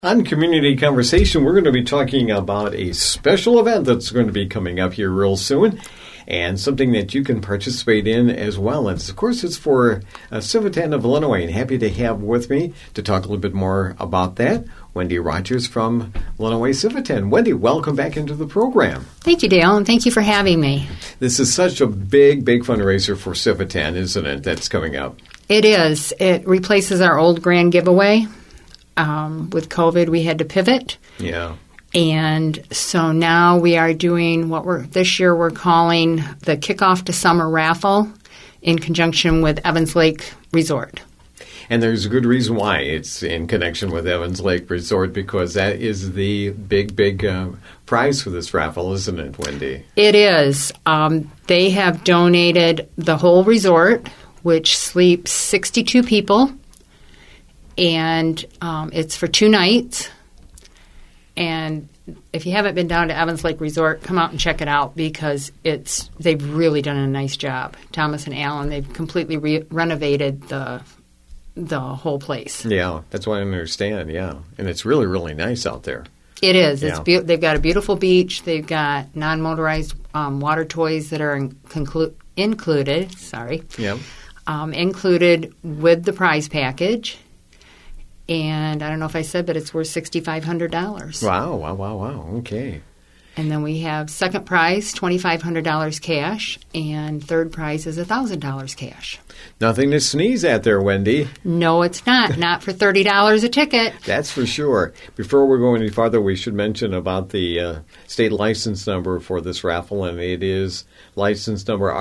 On Community Conversation, we're going to be talking about a special event that's going to be coming up here real soon, and something that you can participate in as well. And of course, it's for Civitan of Illinois, and happy to have with me to talk a little bit more about that, Wendy Rogers from Illinois Civitan. Wendy, welcome back into the program. Thank you, Dale, and thank you for having me. This is such a big fundraiser for Civitan, isn't it, that's coming up? It is. It replaces our old grand giveaway. With COVID, we had to pivot. Yeah. And so now we are doing this year we're calling the Kickoff to Summer Raffle in conjunction with Evans Lake Resort. And there's a good reason why it's in connection with Evans Lake Resort, because that is the big prize for this raffle, isn't it, Wendy? It is. They have donated the whole resort, which sleeps 62 people. And it's for 2 nights. And if you haven't been down to Evans Lake Resort, come out and check it out, because they've really done a nice job. Thomas and Alan, they've completely renovated the whole place. Yeah, that's what I understand, yeah. And it's really, really nice out there. It is. Yeah. They've got a beautiful beach. They've got non-motorized water toys that are included. Sorry. Yeah. Included with the prize package. And I don't know if I said, but it's worth $6,500. Wow. Okay. And then we have second prize, $2,500 cash, and third prize is $1,000 cash. Nothing to sneeze at there, Wendy. No, it's not. Not for $30 a ticket. That's for sure. Before we go any farther, we should mention about the state license number for this raffle, and it is license number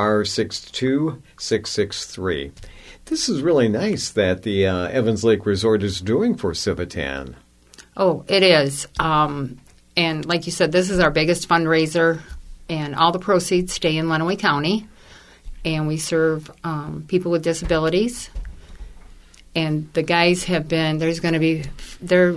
R62663. This is really nice that the Evans Lake Resort is doing for Civitan. Oh, it is. And like you said, this is our biggest fundraiser, and all the proceeds stay in Lenawee County. And we serve people with disabilities. And the guys have been, they're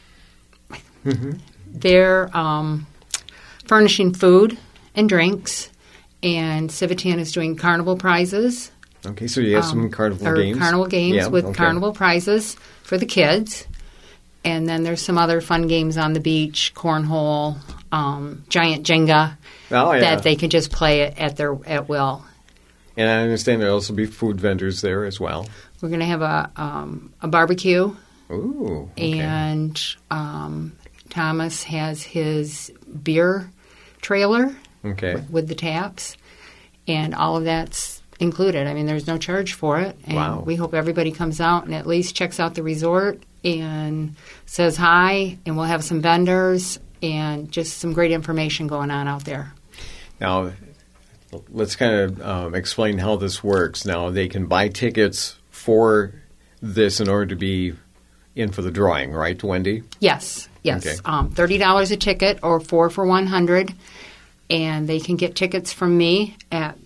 furnishing food and drinks. And Civitan is doing carnival prizes. Okay, so you have some carnival games? Carnival games with carnival prizes for the kids. And then there's some other fun games on the beach, cornhole, giant Jenga, that they can just play at will. And I understand there'll also be food vendors there as well. We're going to have a barbecue. Ooh, okay. And Thomas has his beer trailer with the taps. And all of that's included. I mean, there's no charge for it. And we hope everybody comes out and at least checks out the resort and says hi, and we'll have some vendors and just some great information going on out there. Now, let's kind of explain how this works. Now, they can buy tickets for this in order to be in for the drawing, right, Wendy? Yes. Okay. $30 a ticket or 4 for $100. And they can get tickets from me at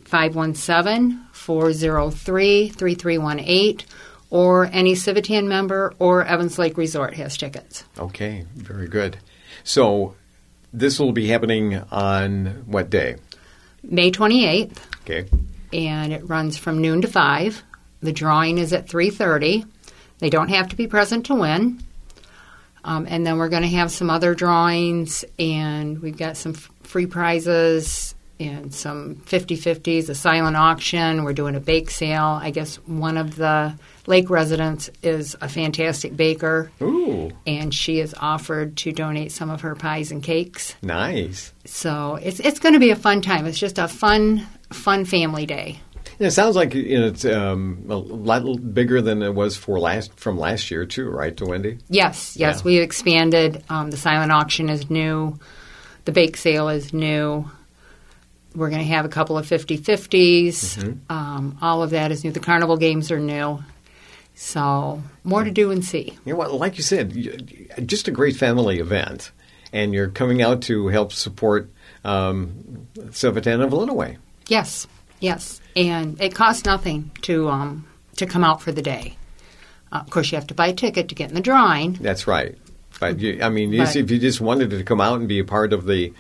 517-403-3318, or any Civitan member or Evans Lake Resort has tickets. Okay, very good. So this will be happening on what day? May 28th. Okay. And it runs from noon to 5. The drawing is at 3:30. They don't have to be present to win. And then we're going to have some other drawings, and we've got some free prizes and some 50/50s, a silent auction. We're doing a bake sale. I guess one of the lake residents is a fantastic baker. Ooh. And she has offered to donate some of her pies and cakes. Nice. So it's going to be a fun time. It's just a fun family day. It sounds like it's a lot bigger than it was from last year, too, right, to Wendy? Yes. Yeah. We expanded. The silent auction is new. The bake sale is new. We're going to have a couple of 50/50s. Mm-hmm. All of that is new. The carnival games are new. So more to do and see. You know what, like you said, just a great family event. And you're coming out to help support Civitan of Illinois. Yes. And it costs nothing to come out for the day. Of course, you have to buy a ticket to get in the drawing. That's right. But if you just wanted to come out and be a part of the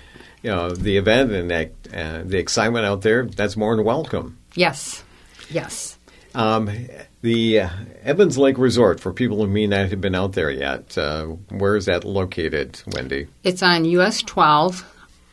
event and the excitement out there, that's more than welcome. Yes. The Evans Lake Resort, for people who may not have been out there yet, where is that located, Wendy? It's on US 12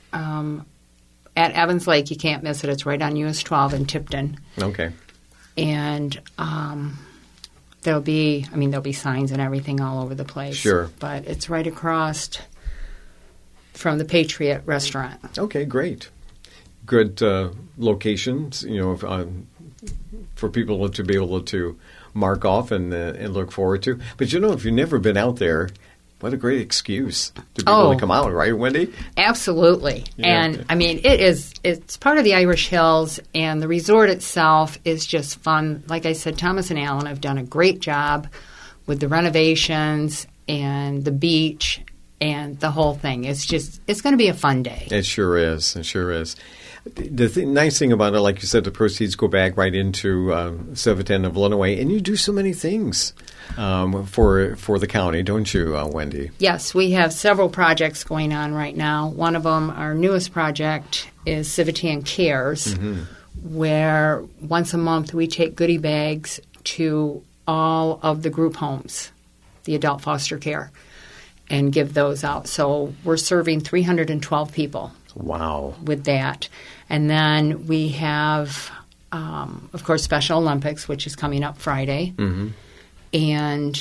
at Evans Lake. You can't miss it. It's right on US 12 in Tipton. Okay. And there'll be signs and everything all over the place. Sure. But it's right across from the Patriot Restaurant. Okay, great. Good locations, for people to be able to mark off and look forward to. But if you've never been out there, what a great excuse to be able to come out, right, Wendy? Absolutely. Yeah. And, it's part of the Irish Hills, and the resort itself is just fun. Like I said, Thomas and Alan have done a great job with the renovations and the beach and the whole thing. It's going to be a fun day. It sure is. It sure is. The nice thing about it, like you said, the proceeds go back right into Civitan of Illinois, and you do so many things for the county, don't you, Wendy? Yes, we have several projects going on right now. One of them, our newest project, is Civitan Cares, where once a month we take goodie bags to all of the group homes, the adult foster care, and give those out. So we're serving 312 people. Wow. With that. And then we have, of course, Special Olympics, which is coming up Friday. Mm-hmm. And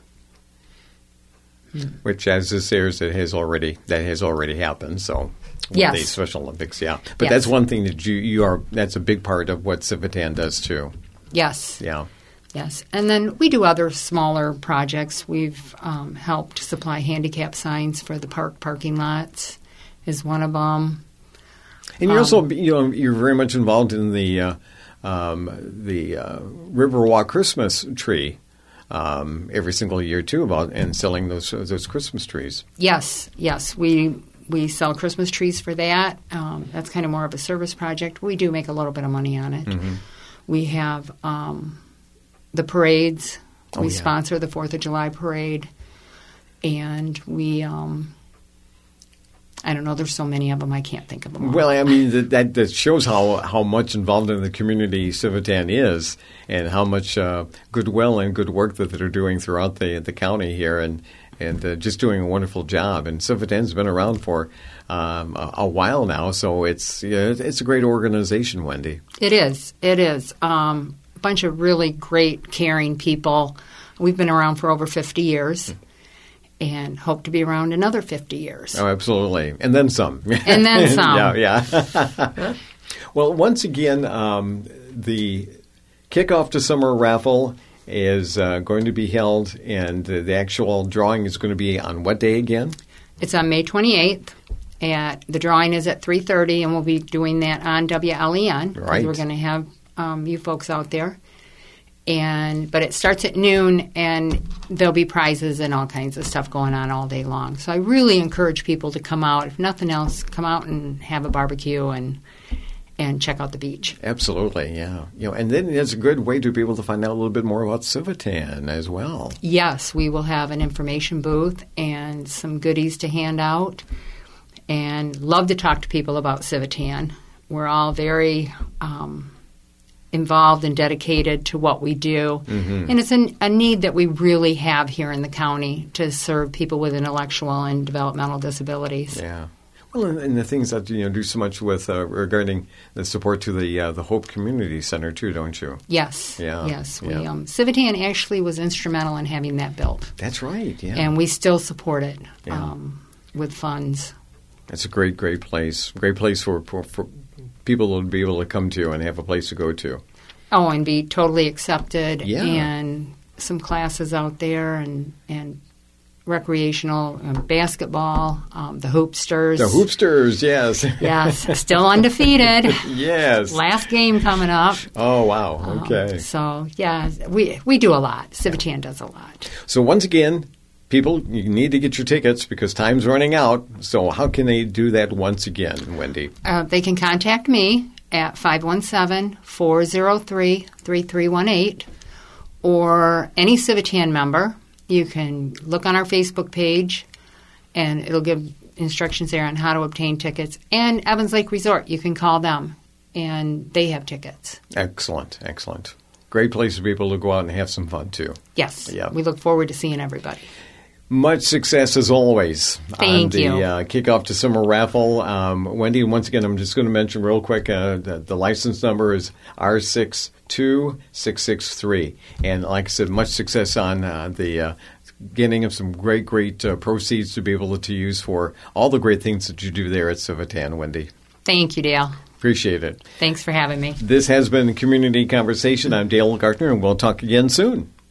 which, as this airs, that has already happened. So, yes, the Special Olympics, yeah. But yes, that's one thing that you are. That's a big part of what Civitan does too. Yes. Yeah. Yes, and then we do other smaller projects. We've helped supply handicap signs for the parking lots. Is one of them. And you're also, you're very much involved in the Riverwalk Christmas tree every single year too, and selling those Christmas trees. Yes, we sell Christmas trees for that. That's kind of more of a service project. We do make a little bit of money on it. Mm-hmm. We have the parades. We sponsor the 4th of July parade, and we. I don't know. There's so many of them. I can't think of them all. Well, I mean, that shows how much involved in the community Civitan is, and how much goodwill and good work that they're doing throughout the county here, and just doing a wonderful job. And Civitan's been around for a while now, so it's a great organization, Wendy. It is. It is. A bunch of really great, caring people. We've been around for over 50 years. And hope to be around another 50 years. Oh, absolutely. And then some. And then some. yeah. Well, once again, the kickoff to summer raffle is going to be held, and the actual drawing is going to be on what day again? It's on May 28th. The drawing is at 3:30, and we'll be doing that on WLEN. Right. We're going to have you folks out there. But it starts at noon, and there'll be prizes and all kinds of stuff going on all day long. So I really encourage people to come out. If nothing else, come out and have a barbecue and check out the beach. Absolutely, yeah. And then it's a good way to be able to find out a little bit more about Civitan as well. Yes, we will have an information booth and some goodies to hand out, and love to talk to people about Civitan. We're all very involved and dedicated to what we do. Mm-hmm. And it's a need that we really have here in the county to serve people with intellectual and developmental disabilities. Yeah. Well, and the things that do so much with regarding the support to the Hope Community Center too, don't you? Yes. Yeah. Yes. Yeah. Civitan actually was instrumental in having that built. That's right. Yeah. And we still support it with funds. It's a great place. Great place for people to be able to come to and have a place to go to. Oh, and be totally accepted. Yeah. And some classes out there and recreational basketball, the Hoopsters. The Hoopsters, yes. Yes, still undefeated. Yes. Last game coming up. Oh, wow. Okay. So, yeah, we do a lot. Civitan does a lot. So once again, people, you need to get your tickets because time's running out. So how can they do that once again, Wendy? They can contact me at 517-403-3318 or any Civitan member. You can look on our Facebook page, and it'll give instructions there on how to obtain tickets. And Evans Lake Resort, you can call them, and they have tickets. Excellent. great place to be able to go out and have some fun, too. Yes. Yeah. We look forward to seeing everybody. Much success as always Thank you. on the kickoff to summer raffle. Wendy, once again, I'm just going to mention real quick, the license number is R62663. And like I said, much success on the getting of some great proceeds to be able to use for all the great things that you do there at Civitan, Wendy. Thank you, Dale. Appreciate it. Thanks for having me. This has been Community Conversation. I'm Dale Gartner, and we'll talk again soon.